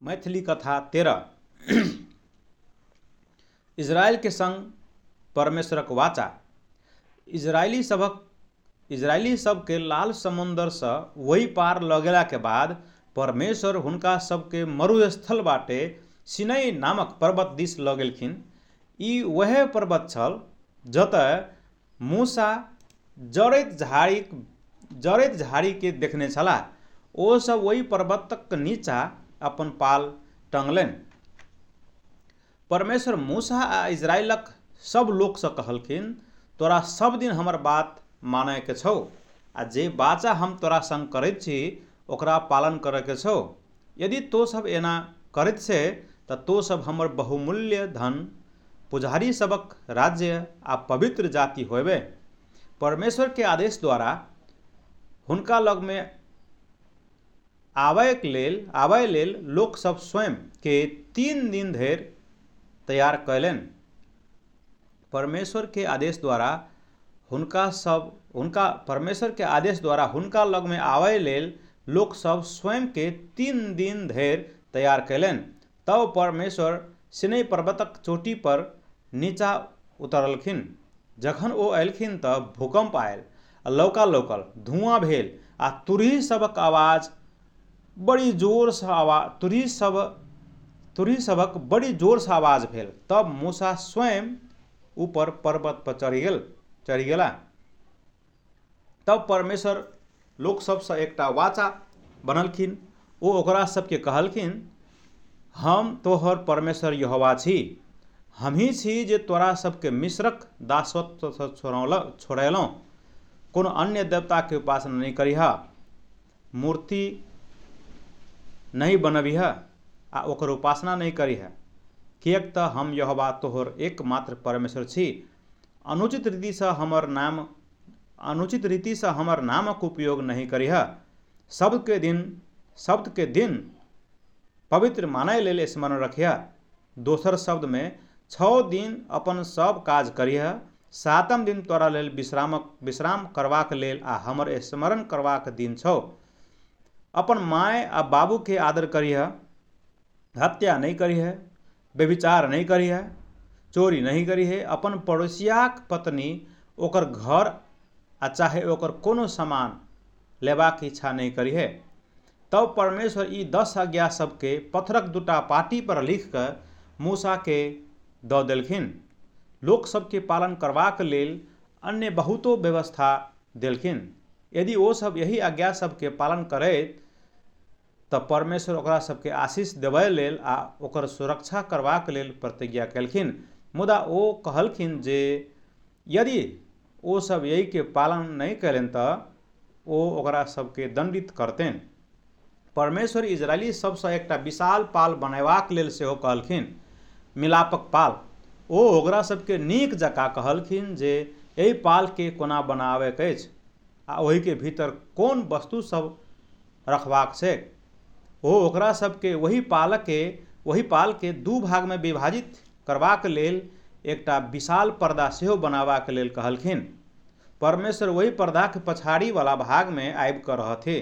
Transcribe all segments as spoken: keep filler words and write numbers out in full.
मैथिली कथा तेरह इजराइल के संग परमेश्वरक वाचा। इजरायली सबक इजरायली सबके लाल समुंदर से वही पार लगेला के बाद परमेश्वर हुनका सबके मरुस्थल बाटे सिनै नामक पर्वत दिस ल गेलखिन। ई वह पर्वत छल जतय मूसा जड़ैत झाड़ी जड़ैत झाड़ी के देखने छलाह। ओ सब वही पर्वतक नीचा अपन पाल टंगलनि। परमेश्वर मूसा आ इजराइलक सब लोक से कहलखिन, तोरा सब दिन हमर बात मानय के छौ आ जे बाचा हम तोरा संग करैत छी ओकरा पालन करय के छौ। यदि तो सब एना करैत छै त तो सब हमर बहुमूल्य धन, पुजारी सबक राज्य आ पवित्र जाति होबे। परमेश्वर के आदेश द्वारा हुनका लग में आबय लेल आबय लेल लोक सब स्वयं के तीन दिन धरि तैयार कयलनि। परमेश्वर के आदेश द्वारा हुनका सब हुनका परमेश्वर के आदेश द्वारा हुनका लग में आबय लेल लोक सब स्वयं के तीन दिन धरि तैयार कयलनि। तब परमेश्वर सिनै पर्वतक चोटी पर नीचा उतरलखिन। जखन ओ अयलखिन त भूकंप आयल आ लौका लौकल, धुआं भेल आ तुरही सबक आवाज बड़ी जोर से आवाज तुरही सब तुरही सबक बड़ी जोर से आवाज भेल। तब मूसा स्वयं ऊपर पर्वत पर चढ़ि गेल चढ़ि गेला। तब परमेश्वर लोक सब से एकटा वाचा बनलखिन। ओ ओकरा सबके कहलखिन, हम तोहर परमेश्वर यहोवा छी। हमही छी जे तोरा सबके मिस्रक दासत्व से छोड़ेलहुँ। कोनो अन्य देवता के उपासना नहीं करिहा, मूर्ति नहीं बनबिहा आ ओकर उपासना नहीं करिहा, किएक त हम यहोवा तोहर एकमात्र परमेश्वर छी। अनुचित रीति से हमर नाम अनुचित रीति से हमर नामक उपयोग नहीं करिहा। शब्द के दिन शब्द के दिन पवित्र मानय लेल स्मरण रखिहा। दोसर शब्द में छओ दिन अपन सब काज करिहा। सातम दिन तोरा लेल विश्रामक विश्राम करबाक लेल आ हमर स्मरण करबाक दिन छौ। अपन माय आ बाबू के आदर करिहा। हत्या नहीं करिहे, व्यभिचार नहीं करिहे, चोरी नहीं करिहे, अपन पड़ोसियाक पत्नी, ओकर घर आ चाहे ओकर कोनो सामान लेबाक इच्छा नहीं करिहे। तब परमेश्वर ई दस आज्ञा सबके पत्थरक दूटा पाटी पर लिख कर मूसा के दऽ देलखिन। लोक सबके पालन करबाक लेल अन्य बहुतो व्यवस्था देलखिन। यदि ओ सब यही आज्ञा सबके पालन करैत त परमेश्वर ओकरा सबके आशीष देबय लेल आ ओकर सुरक्षा करबाक लेल प्रतिज्ञा केलखिन। मुदा ओ कहलखिन जे यदि ओ सब यही के पालन नहीं करें त ओ ओकरा सबके दंडित करतें। परमेश्वर इजरायली सब से एकटा विशाल पाल बनयबाक लेल सेहो कहलखिन, मिलापक पाल। ओ ओकरा सबके नीक जकाँ कहलखिन जे एहि पाल के कोना बनाबैक अछि आ ओहि के भीतर कोन वस्तु सब रखबाक छै। ओ ओकरा सबके वही पाल के वही पाल के दू भाग में विभाजित करबाक लेल एकटा विशाल पर्दा सेहो बनाबाक लेल कहलखिन। परमेश्वर वही पर्दा के पछाड़ी वाला भाग में आबि कर रहथे।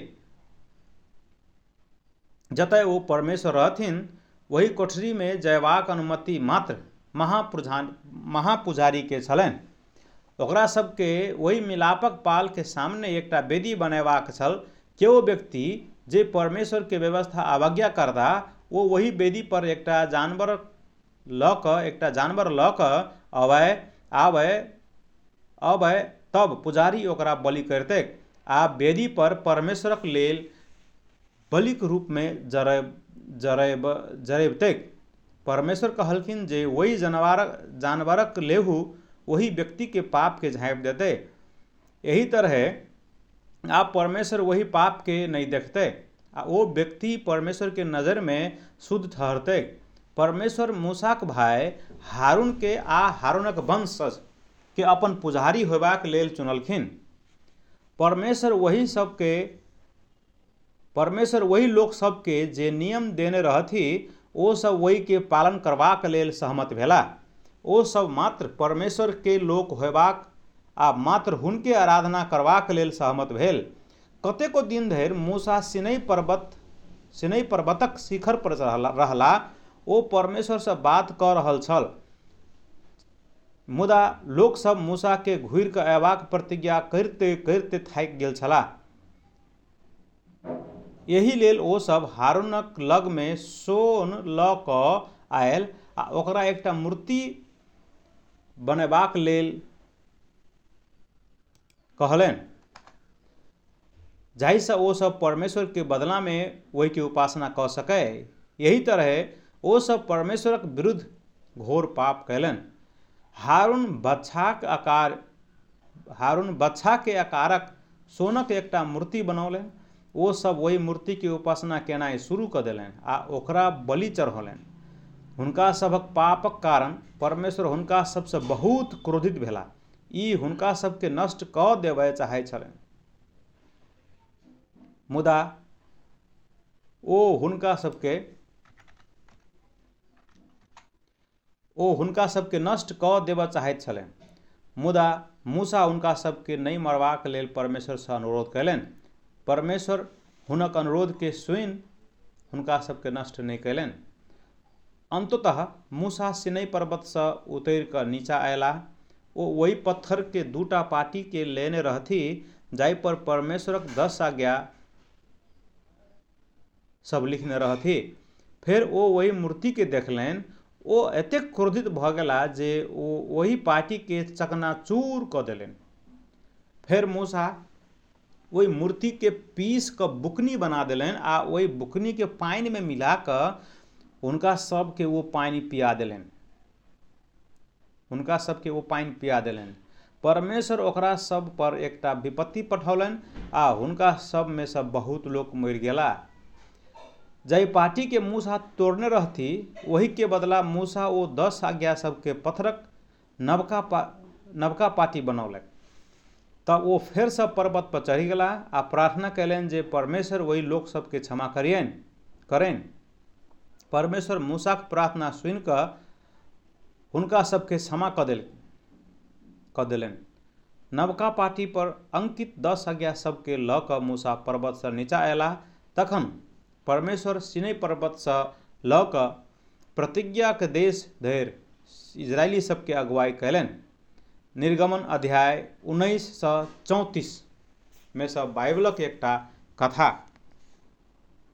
जतय ओ परमेश्वर रहथिन वही कोठरी में जयबाक अनुमति मात्र महापुजारी के छलनि। ओकरा सबके वही मिलापक पाल के सामने एकटा वेदी बनयबाक छल। केओ व्यक्ति जे परमेश्वर के व्यवस्था अवज्ञा करता वो वही वेदी पर एकटा जानवर ल क एकटा जानवर ल क अबय आबय अबय तब पुजारी ओकरा बलि करतैक आ वेदी पर परमेश्वरक लेल बलिक रूप में जरब जरब जरेबतैक। परमेश्वर कहलखिन जे वही जानवर जानवरक लेहू वही व्यक्ति के पाप के झाँपि देते। यही तरह आप परमेश्वर वही पाप के नहीं देखते आ वो व्यक्ति परमेश्वर के नज़र में शुद्ध ठहरते। परमेश्वर मूसाक भाई हारून के आ हारूनक वंशज के अपन पुजारी होबाक लेल चुनलखिन। परमेश्वर वही सबके परमेश्वर वही लोक सबके जे नियम देने रहथि ओ सब वही के पालन करबाक लेल सहमत भेला। ओ सब मात्र परमेश्वर के लोक होबाक आ मात्र हुनके आराधना करबाक लेल सहमत भेल। कतेको दिन धरि मूसा सिनै पर्वत सिनै पर्वतक शिखर पर रहला ओ परमेश्वर से बात कऽ रहल छल। मुदा लोक सब मूसा के घूर कऽ अयबाक प्रतिज्ञा करिते करिते थाकि गेल छलाह। एहि लेल ओ सब हारूनक लग में सोन लऽ कऽ आयल आ ओकरा एकटा मूर्ति बनेबाक लेल कहलनि, जाहि से ओ सब परमेश्वर के बदला में ओहि के उपासना कऽ सकै। यही तरह ओ सब परमेश्वरक विरुद्ध घोर पाप कयलनि। हारून बच्छाक आकार हारून बच्छा के आकारक सोनक एकटा मूर्ति बनौलनि। ओ सब ओहि मूर्ति के उपासना केनाइ शुरू कऽ देलनि आ ओकरा बलि चढ़ौलनि। हुनका सभक पापक कारण परमेश्वर हुनका सबसे बहुत क्रोधित भेला। ई हुनका सबके नष्ट कऽ देबय चाहै छलनि, मुदा ओ हुनका सबके ओ हुनका सबके नष्ट कऽ देबय चाहैत छलनि। मुदा मूसा हुनका सबके नहि मरबाक लेल परमेश्वर से अनुरोध कयलनि। परमेश्वर हुनक अनुरोध के सुनि हुनका सबके नष्ट नहि कयलनि। अंततः मूसा सिनै पर्वत से उतरि कऽ नीचा अयलाह। ओ ओहि पत्थर के दूटा पाटी के लेने रहथि जाहि पर परमेश्वरक दस आज्ञा सब लिखने रहथि। फेर ओ ओहि मूर्ति के देखलनि। ओ एतेक क्रोधित भऽ गेला जे ओ ओहि पाटी के चकनाचूर कऽ देलनि। फेर मूसा ओहि मूर्ति के पीस कऽ बुकनी बना देलनि आ ओहि बुकनी के पानि में मिला कऽ हुनका सबके वो पानि पिया देलनि हुनका सबके वो पानि पिया देलनि। परमेश्वर ओकरा सब पर एकटा विपत्ति पठौलनि आ हुनका सब में से बहुत लोक मरि गेला। जाहि पाटी के मूसा तोड़ने रहथि वही के बदला मूसा ओ दस आज्ञा सब के पत्थरक नवका पा, नवका पाटी बनौलक। तब वो फेर सब पर्वत पर चढ़ि गेला आ प्रार्थना कयलनि जे परमेश्वर वही लोक सबके क्षमा करियनि करनि। परमेश्वर मूसाक प्रार्थना सुनि कऽ हुनका सबके क्षमा कऽ देल कऽ देलनि। नवका पाटी पर अंकित दस आज्ञा सबके लऽ कऽ मूसा पर्वत से नीचा अयलाह। तखन परमेश्वर सिनै पर्वत से लऽ कऽ प्रतिज्ञा के देश धरि इजरायली सबके अगुवाई कयलनि। निर्गमन अध्याय उन्नैस से चौंतीस में से बाइबलक एकटा कथा।